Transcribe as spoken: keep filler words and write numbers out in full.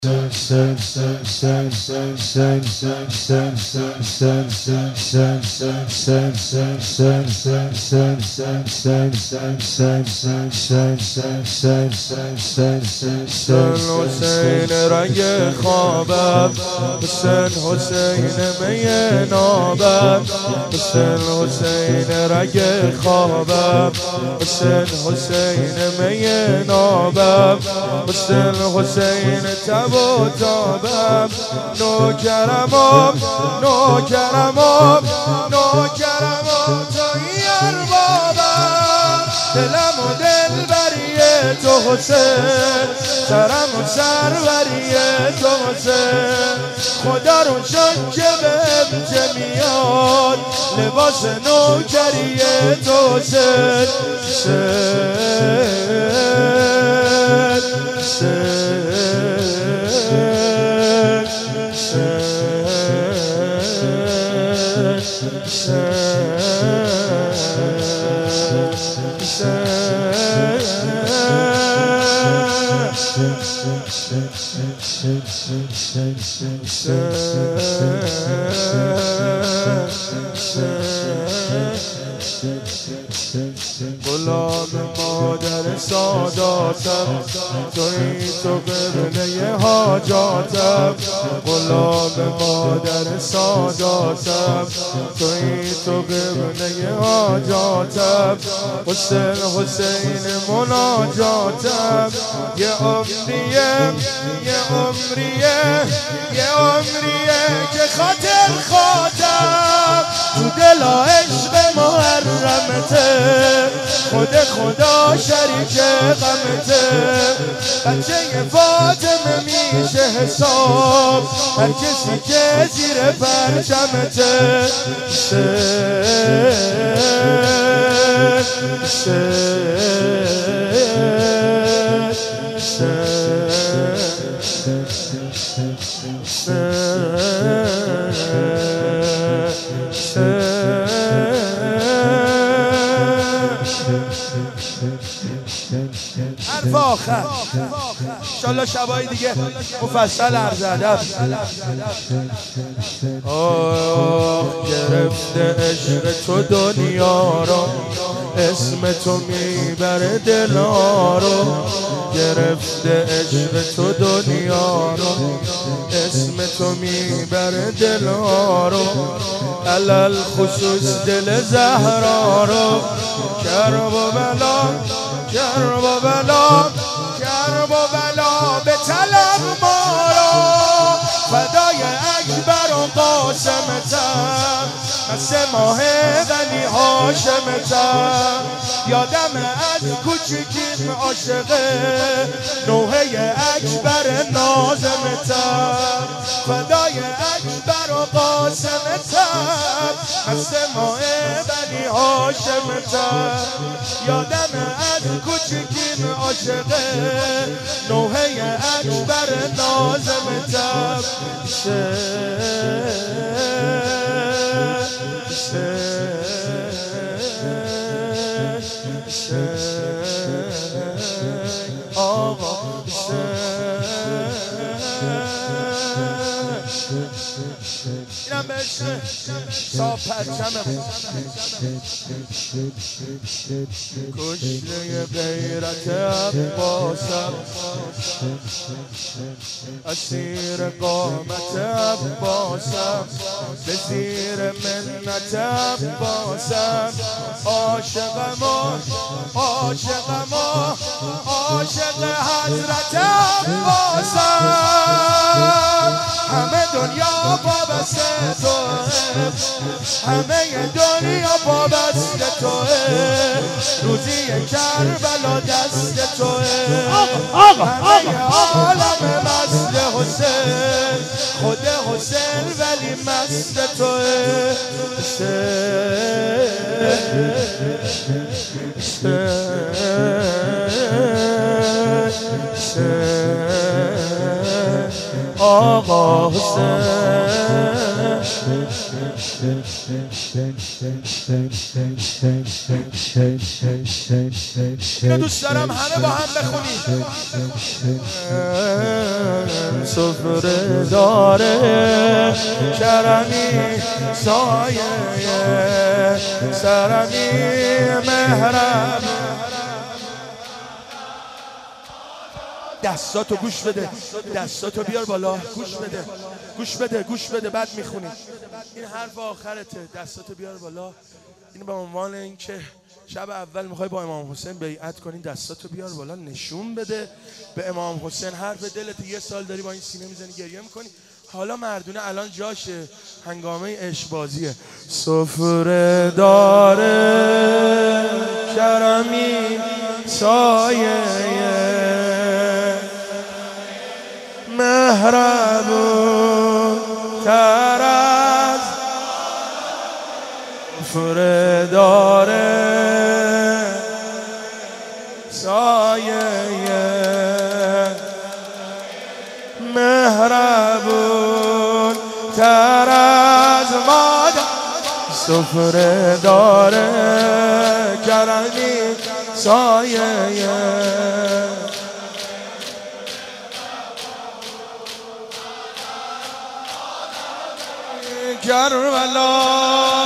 حسین رنگ خوابم، حسین حسین می نابم، حسین حسین رنگ خوابم، حسین حسین می نابم، حسین حسین تب و تابم، نوکرمم نوکرمم نوکرمم توی اربابم، دلم و دل بریه تو حسین، سرم و سروریه تو حسین، خدا رو شد که بهم چه میاد لباس نوکریه تو حسین. غلام مادر ساداتم، تویی تو قبله حاجاتم، غلام مادر ساداتم، تویی تو قبله حاجاتم، حسین حسین مناجاتم، یه عمریه یه عمریه یه عمریه که خاطر خاطر تو دل عشق محرمته، خود خدا شریک غمته، بچه فاطمه میشه حساب هر کسی که زیر پرچمته. حرف آخر انشالله شبایی دیگه مفصل عرض ادب. آه گرفته عشق تو دنیا رو، اسم تو میبره دلا رو، گرفته عشق تو دنیا رو، اسم تو میبره دلا رو، علل خصوص دل زهرا رو، کرب و بلا کرب و بلا کرب و بلا به طلب ما را، فدای اکبر و قاسمتم، مثل ماه غنی هاشمتم، یادم از کوچیکیم عاشقه نوحه اکبر نازمتم، فدای اکبر و قاسمتم، مثل ماه غنی هاشمتم، یادم از کوچیکیم عاشقه نوحه اکبر نازمتم. آقا اینم بهش صاحب پرچمم، کشته غیرت عباسم، اسیر قامت عباسم، به زیر منت عباسم، عاشقم عاشقم عاشق حضرت عباسم، همه دنیا وابسته توه، همه دنیا وابسته توه، روزی کربلا دست توه، همه عالم مست حسین، خود حسین ولی مست توه. آقا حسین. اینو دوست دارم همه با هم بخونیم. سفره داره کرمی سایه سرمی مهرب. دستاتو گوش بده، دستاتو بیار بالا، گوش بده گوش بده گوش بده بعد میخونی. این حرف آخرته، دستاتو بیار بالا. این به عنوان اینکه شب اول میخوای با امام حسین بیعت کنی، دستاتو بیار بالا نشون بده به امام حسین. حرف دلت یه سال داری با این سینه میزنی گریه میکنی. حالا مردونه الان جاشه، هنگامه عشق بازیه. سفره داره کرمی سایه مهربون تر از سفره داره سایه مهربون تر از مادر. سفره داره کرمی سایه کربلا